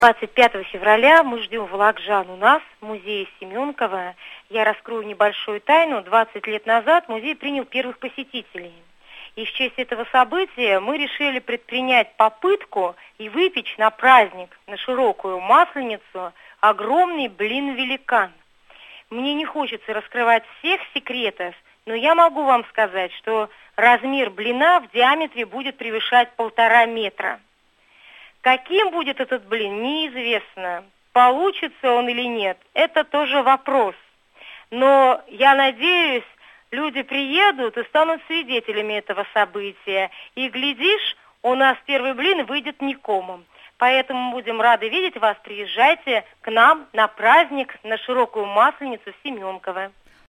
25 февраля мы ждем Вологжан у нас, в музее Семенкова. Я раскрою небольшую тайну. 20 лет назад музей принял первых посетителей. И в честь этого события мы решили предпринять попытку и выпечь на праздник, на широкую масленицу, огромный блин-великан. Мне не хочется раскрывать всех секретов, но я могу вам сказать, что размер блина в диаметре будет превышать 1,5 метра. Каким будет этот блин, неизвестно. Получится он или нет, это тоже вопрос. Но я надеюсь, люди приедут и станут свидетелями этого события. И, глядишь, у нас первый блин выйдет не комом. Поэтому будем рады видеть вас. Приезжайте к нам на праздник, на широкую масленицу в Семенково.